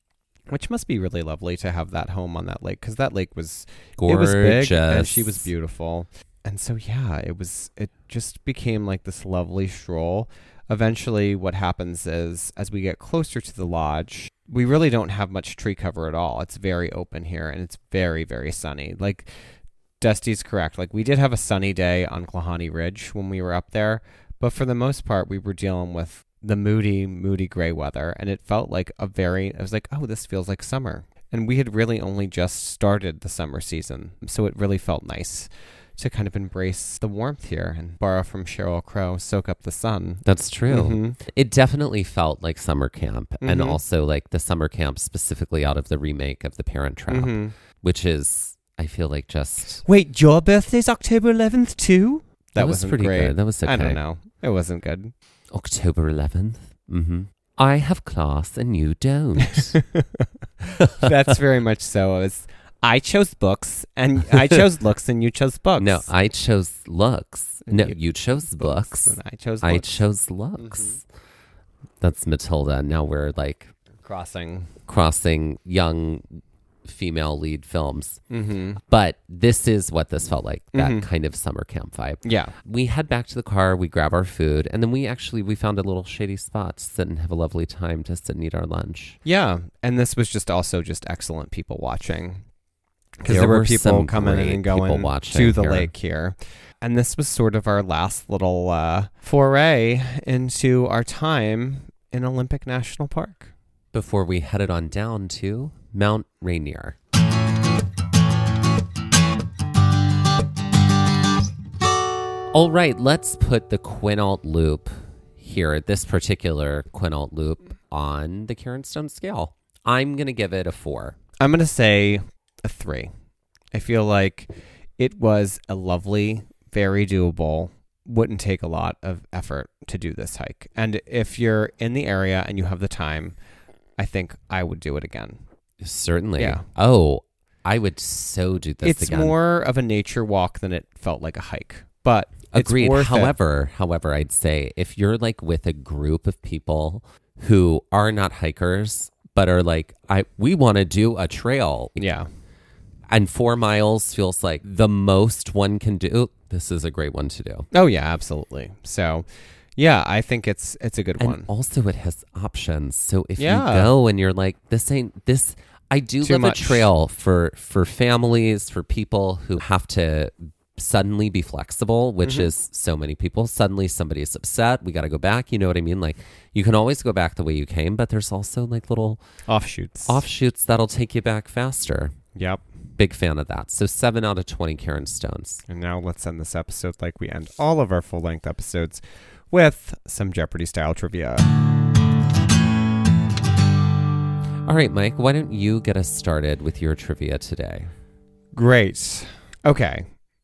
[SPEAKER 2] which must be really lovely to have that home on that lake, because that lake was
[SPEAKER 1] Gorgeous.
[SPEAKER 2] It was big and she was beautiful. And so yeah, it was. It just became like this lovely stroll. Eventually, what happens is, as we get closer to the lodge, we really don't have much tree cover at all. It's very open here, and it's very, very sunny. Like, Dusty's correct. Like, we did have a sunny day on Klahani Ridge when we were up there, but for the most part, we were dealing with the moody, moody gray weather, and it felt like a very, I was like, oh, this feels like summer. And we had really only just started the summer season, so it really felt nice to kind of embrace the warmth here and borrow from Sheryl Crow, soak up the sun.
[SPEAKER 1] That's true.
[SPEAKER 2] Mhm.
[SPEAKER 1] It definitely felt like summer camp, and
[SPEAKER 2] Mhm.
[SPEAKER 1] also like the summer camp specifically out of the remake of The Parent Trap,
[SPEAKER 2] Mhm.
[SPEAKER 1] which is, I feel like just...
[SPEAKER 2] Wait, your birthday's October eleventh too?
[SPEAKER 1] That was
[SPEAKER 2] wasn't
[SPEAKER 1] pretty
[SPEAKER 2] great.
[SPEAKER 1] good. That was okay.
[SPEAKER 2] I don't know. It wasn't good.
[SPEAKER 1] October eleventh. Mm-hmm. I have class and you don't.
[SPEAKER 2] That's very much so. It's, I chose books, and I chose looks, and you chose books.
[SPEAKER 1] No, I chose looks. No,
[SPEAKER 2] you-
[SPEAKER 1] you chose books.
[SPEAKER 2] and I chose
[SPEAKER 1] I
[SPEAKER 2] looks.
[SPEAKER 1] chose looks. That's Matilda. Now we're like
[SPEAKER 2] Crossing.
[SPEAKER 1] crossing young female lead films.
[SPEAKER 2] Mm-hmm.
[SPEAKER 1] But this is what this felt like, that
[SPEAKER 2] Mhm.
[SPEAKER 1] kind of summer camp vibe.
[SPEAKER 2] Yeah.
[SPEAKER 1] We head back to the car, we grab our food, and then we actually we found a little shady spot to sit and have a lovely time to sit and eat our lunch.
[SPEAKER 2] Yeah. And this was just also just excellent people watching. Because
[SPEAKER 1] There
[SPEAKER 2] there, were
[SPEAKER 1] were
[SPEAKER 2] people
[SPEAKER 1] some
[SPEAKER 2] coming in
[SPEAKER 1] great
[SPEAKER 2] and
[SPEAKER 1] people
[SPEAKER 2] going
[SPEAKER 1] watching
[SPEAKER 2] to the
[SPEAKER 1] here.
[SPEAKER 2] lake here. And this was sort of our last little uh, foray into our time in Olympic National Park.
[SPEAKER 1] Before we headed on down to Mount Rainier. All right, let's put the Quinault loop here, this particular Quinault loop, on the Karen Stone scale. I'm going to give it a four.
[SPEAKER 2] I'm going to say a three. I feel like it was a lovely, very doable, wouldn't take a lot of effort to do this hike. And if you're in the area and you have the time, I think I would do it again.
[SPEAKER 1] Certainly.
[SPEAKER 2] Yeah.
[SPEAKER 1] Oh, I would so do this
[SPEAKER 2] It's
[SPEAKER 1] again.
[SPEAKER 2] more of a nature walk than it felt like a hike. But
[SPEAKER 1] Agreed.
[SPEAKER 2] It's worth it.
[SPEAKER 1] However, however, I'd say if you're like with a group of people who are not hikers, but are like, I we want to do a trail,
[SPEAKER 2] Yeah.
[SPEAKER 1] and four miles feels like the most one can do, this is a great one to do.
[SPEAKER 2] Oh yeah, absolutely. So, yeah, I think it's it's a good
[SPEAKER 1] And
[SPEAKER 2] one.
[SPEAKER 1] also it has options. So if
[SPEAKER 2] Yeah.
[SPEAKER 1] you go and you're like, this ain't this, I do
[SPEAKER 2] Too
[SPEAKER 1] love
[SPEAKER 2] much.
[SPEAKER 1] a trail for for families, for people who have to suddenly be flexible, which
[SPEAKER 2] Mm-hmm.
[SPEAKER 1] is so many people. Suddenly somebody is upset. We got to go back. You know what I mean? Like you can always go back the way you came, but there's also like little
[SPEAKER 2] Offshoots.
[SPEAKER 1] offshoots that'll take you back faster.
[SPEAKER 2] Yep.
[SPEAKER 1] Big fan of that. So seven out of twenty Karen Stones.
[SPEAKER 2] And now let's end this episode like we end all of our full length episodes with some Jeopardy style trivia.
[SPEAKER 1] All right, Mike, why don't you get us started with your trivia today?
[SPEAKER 2] Great. Okay.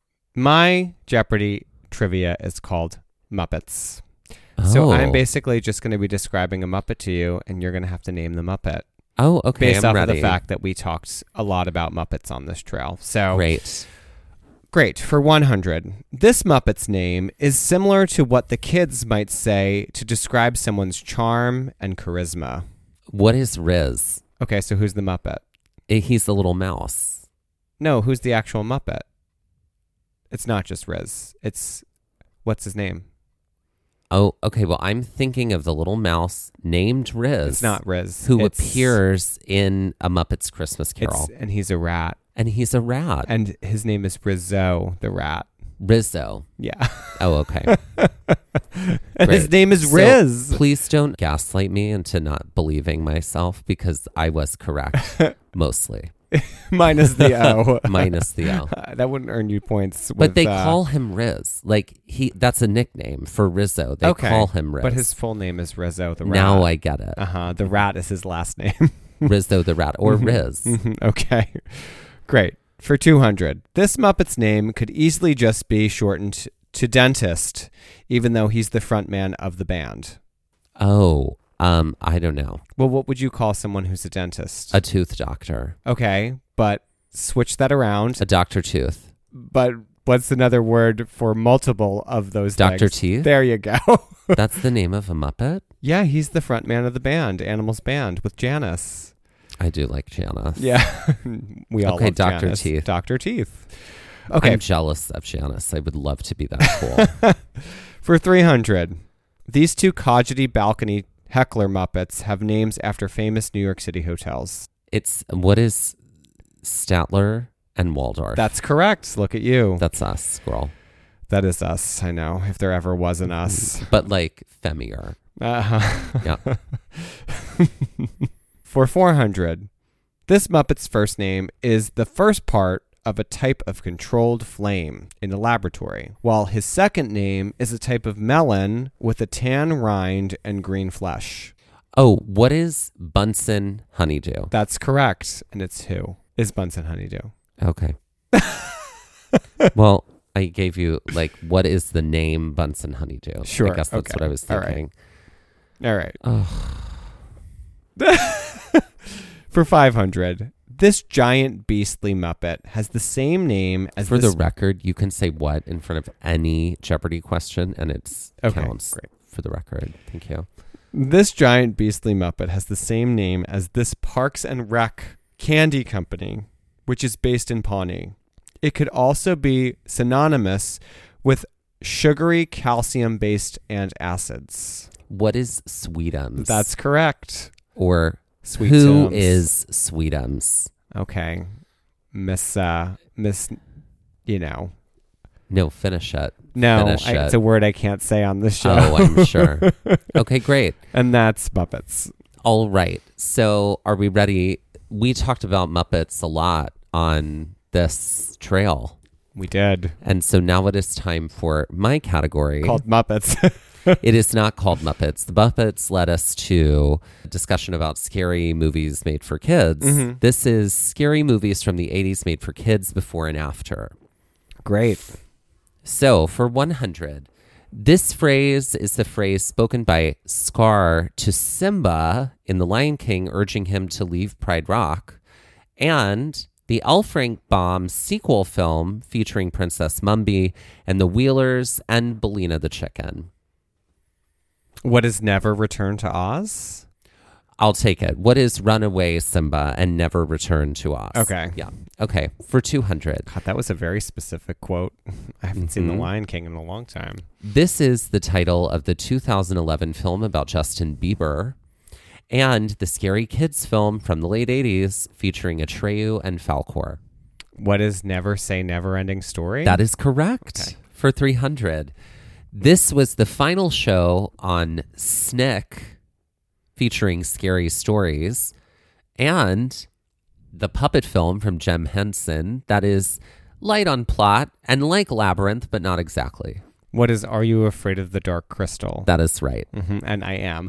[SPEAKER 2] My Jeopardy trivia is called Muppets. So
[SPEAKER 1] Oh.
[SPEAKER 2] I'm basically just going to be describing a Muppet to you, and you're going to have to name the Muppet
[SPEAKER 1] Oh, okay.
[SPEAKER 2] based
[SPEAKER 1] I'm
[SPEAKER 2] off
[SPEAKER 1] ready.
[SPEAKER 2] of the fact that we talked a lot about Muppets on this trail. So
[SPEAKER 1] Great.
[SPEAKER 2] great. For one hundred, this Muppet's name is similar to what the kids might say to describe someone's charm and charisma.
[SPEAKER 1] What is Riz?
[SPEAKER 2] Okay, so who's the Muppet?
[SPEAKER 1] Eh, He's the little mouse.
[SPEAKER 2] No, who's the actual Muppet? It's not just Riz. It's, what's his name?
[SPEAKER 1] Oh, okay. Well, I'm thinking of the little mouse named Riz.
[SPEAKER 2] It's not Riz.
[SPEAKER 1] Who
[SPEAKER 2] It's-
[SPEAKER 1] appears in A Muppet's Christmas Carol.
[SPEAKER 2] It's, and he's a rat.
[SPEAKER 1] And he's a rat.
[SPEAKER 2] And his name is Rizzo, the rat.
[SPEAKER 1] Rizzo.
[SPEAKER 2] Yeah.
[SPEAKER 1] Oh, okay.
[SPEAKER 2] And his
[SPEAKER 1] Great.
[SPEAKER 2] name is
[SPEAKER 1] So,
[SPEAKER 2] Riz.
[SPEAKER 1] please don't gaslight me into not believing myself because I was correct, mostly.
[SPEAKER 2] Minus the O.
[SPEAKER 1] Minus the O.
[SPEAKER 2] That wouldn't earn you points.
[SPEAKER 1] But
[SPEAKER 2] with,
[SPEAKER 1] they
[SPEAKER 2] uh,
[SPEAKER 1] call him Riz. Like, he that's a nickname for Rizzo. They
[SPEAKER 2] okay,
[SPEAKER 1] call him Riz.
[SPEAKER 2] But his full name is Rizzo, the rat.
[SPEAKER 1] Now I get it.
[SPEAKER 2] Uh huh. The rat is his last name.
[SPEAKER 1] Rizzo the rat. Or
[SPEAKER 2] Mhm.
[SPEAKER 1] Riz.
[SPEAKER 2] Mhm. Okay. Great. For two hundred, this Muppet's name could easily just be shortened to Dentist, even though he's the front man of the band.
[SPEAKER 1] Oh, um, I don't know.
[SPEAKER 2] Well, what would you call someone who's a dentist?
[SPEAKER 1] A tooth doctor.
[SPEAKER 2] Okay, but switch that around.
[SPEAKER 1] A Doctor Tooth.
[SPEAKER 2] But what's another word for multiple of those
[SPEAKER 1] Doctor
[SPEAKER 2] things?
[SPEAKER 1] Teeth?
[SPEAKER 2] There you go.
[SPEAKER 1] That's the name of a Muppet?
[SPEAKER 2] Yeah, he's the front man of the band, Animals Band, with Janice.
[SPEAKER 1] I do like Janice.
[SPEAKER 2] Yeah, we all
[SPEAKER 1] Okay,
[SPEAKER 2] love
[SPEAKER 1] Doctor
[SPEAKER 2] Janice.
[SPEAKER 1] Teeth.
[SPEAKER 2] Doctor Teeth. Okay,
[SPEAKER 1] I'm jealous of Janice. I would love to be that cool.
[SPEAKER 2] for three hundred, these two Cogity balcony heckler Muppets have names after famous New York City hotels.
[SPEAKER 1] It's, what is Statler and Waldorf?
[SPEAKER 2] That's correct. Look at you.
[SPEAKER 1] That's us, squirrel.
[SPEAKER 2] That is us. I know. If there ever was an us.
[SPEAKER 1] But like Femier.
[SPEAKER 2] Uh-huh.
[SPEAKER 1] Yeah.
[SPEAKER 2] For four hundred, this Muppet's first name is the first part of a type of controlled flame in the laboratory, while his second name is a type of melon with a tan rind and green flesh.
[SPEAKER 1] Oh, what is Bunsen Honeydew?
[SPEAKER 2] That's correct. And it's who? Is Bunsen Honeydew.
[SPEAKER 1] Okay. Well, I gave you, like, what is the name Bunsen Honeydew?
[SPEAKER 2] Sure,
[SPEAKER 1] I guess that's
[SPEAKER 2] okay.
[SPEAKER 1] what I was
[SPEAKER 2] All right.
[SPEAKER 1] thinking.
[SPEAKER 2] All right.
[SPEAKER 1] Oh,
[SPEAKER 2] For five hundred, This giant beastly Muppet has the same name as
[SPEAKER 1] For
[SPEAKER 2] this...
[SPEAKER 1] the record, you can say what in front of any Jeopardy question, and it's
[SPEAKER 2] Okay,
[SPEAKER 1] counts.
[SPEAKER 2] great.
[SPEAKER 1] For the record. Thank you.
[SPEAKER 2] This giant beastly Muppet has the same name as this Parks and Rec candy company, which is based in Pawnee. It could also be synonymous with sugary calcium-based antacids.
[SPEAKER 1] What is Sweetums?
[SPEAKER 2] That's correct.
[SPEAKER 1] Or
[SPEAKER 2] Sweet
[SPEAKER 1] who
[SPEAKER 2] Tums.
[SPEAKER 1] is Sweetums?
[SPEAKER 2] Okay. Miss, uh, Miss, you know.
[SPEAKER 1] No, finish it.
[SPEAKER 2] No,
[SPEAKER 1] Finish
[SPEAKER 2] I,
[SPEAKER 1] it.
[SPEAKER 2] it's a word I can't say on this show.
[SPEAKER 1] Oh, I'm sure. Okay, great.
[SPEAKER 2] And that's Muppets.
[SPEAKER 1] All right. So are we ready? We talked about Muppets a lot on this trail.
[SPEAKER 2] We did.
[SPEAKER 1] And so now it is time for my category.
[SPEAKER 2] Called Muppets.
[SPEAKER 1] It is not called Muppets. The Muppets led us to a discussion about scary movies made for kids.
[SPEAKER 2] Mhm.
[SPEAKER 1] This is scary movies from the eighties made for kids before and after.
[SPEAKER 2] Great.
[SPEAKER 1] So for one hundred, this phrase is the phrase spoken by Scar to Simba in The Lion King, urging him to leave Pride Rock, and the L. Frank Baum sequel film featuring Princess Mumby and the Wheelers and Bellina the chicken.
[SPEAKER 2] What is Never Return to Oz?
[SPEAKER 1] I'll take it. What is Runaway Simba and Never Return to Oz?
[SPEAKER 2] Okay.
[SPEAKER 1] Yeah. Okay. For two hundred.
[SPEAKER 2] God, that was a very specific quote. I haven't seen The
[SPEAKER 1] Mhm.
[SPEAKER 2] Lion King in a long time.
[SPEAKER 1] This is the title of the two thousand eleven film about Justin Bieber and the Scary Kids film from the late eighties featuring Atreyu and Falkor.
[SPEAKER 2] What is Never Say Never Ending Story?
[SPEAKER 1] That is correct.
[SPEAKER 2] Okay.
[SPEAKER 1] For three hundred. This was the final show on Snick featuring Scary Stories and the puppet film from Jem Henson that is light on plot and like Labyrinth, but not exactly.
[SPEAKER 2] What is Are You Afraid of the Dark Crystal?
[SPEAKER 1] That is right.
[SPEAKER 2] Mhm, and I am.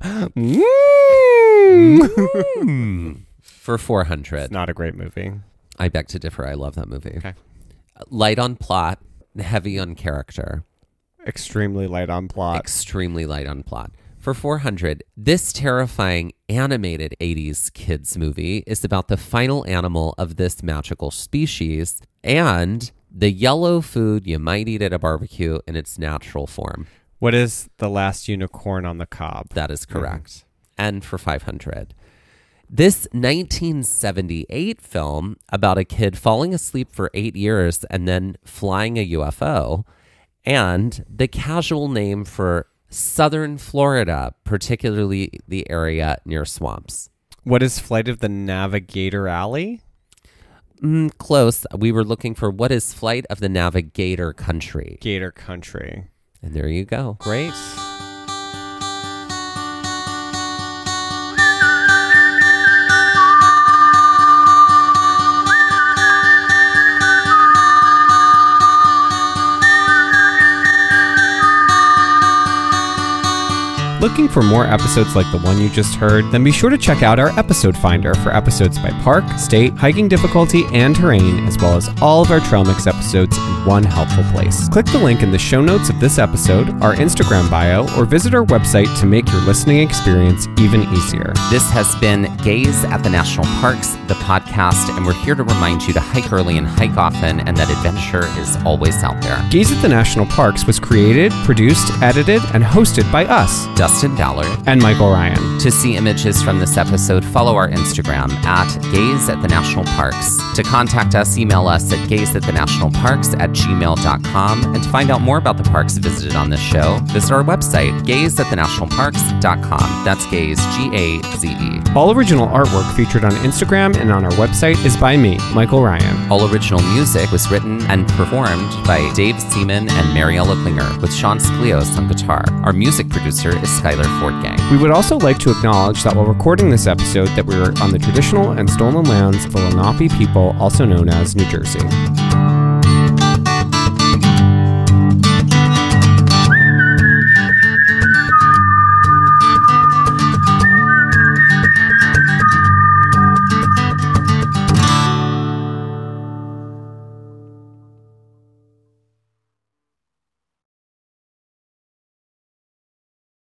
[SPEAKER 1] For four hundred.
[SPEAKER 2] It's not a great movie.
[SPEAKER 1] I beg to differ. I love that movie.
[SPEAKER 2] Okay.
[SPEAKER 1] Light on plot, heavy on character.
[SPEAKER 2] Extremely light on plot.
[SPEAKER 1] Extremely light on plot. For four hundred, this terrifying animated eighties kids movie is about the final animal of this magical species and the yellow food you might eat at a barbecue in its natural form.
[SPEAKER 2] What is The Last Unicorn on the Cob?
[SPEAKER 1] That is correct. And for five hundred, this nineteen seventy-eight film about a kid falling asleep for eight years and then flying a U F O, and the casual name for Southern Florida, particularly the area near swamps.
[SPEAKER 2] What is Flight of the Navigator Alley?
[SPEAKER 1] Mm, close. We were looking for what is Flight of the Navigator Country.
[SPEAKER 2] Gator Country.
[SPEAKER 1] And there you go.
[SPEAKER 2] Great. Looking for more episodes like the one you just heard? Then be sure to check out our episode finder for episodes by park, state, hiking difficulty, and terrain, as well as all of our Trail Mix episodes in one helpful place. Click the link in the show notes of this episode, our Instagram bio, or visit our website to make your listening experience even easier.
[SPEAKER 1] This has been Gaze at the National Parks, the podcast, and we're here to remind you to hike early and hike often, and that adventure is always out there.
[SPEAKER 2] Gaze at the National Parks was created, produced, edited, and hosted by us,
[SPEAKER 1] Dustin Ballard.
[SPEAKER 2] and Michael Ryan.
[SPEAKER 1] To see images from this episode, follow our Instagram at Gaze at the National Parks. To contact us, email us at gazeatthenationalparks at gmail dot com. And to find out more about the parks visited on this show, visit our website, gaze at the national parks dot com. That's Gaze, G A Z E.
[SPEAKER 2] All original artwork featured on Instagram and on our website is by me, Michael Ryan.
[SPEAKER 1] All original music was written and performed by Dave Seaman and Mariella Klinger, with Sean Sklios on guitar. Our music producer is Skylar Fortgang.
[SPEAKER 2] We would also like to acknowledge that while recording this episode that we were on the traditional and stolen lands of the Lenape people, also known as New Jersey.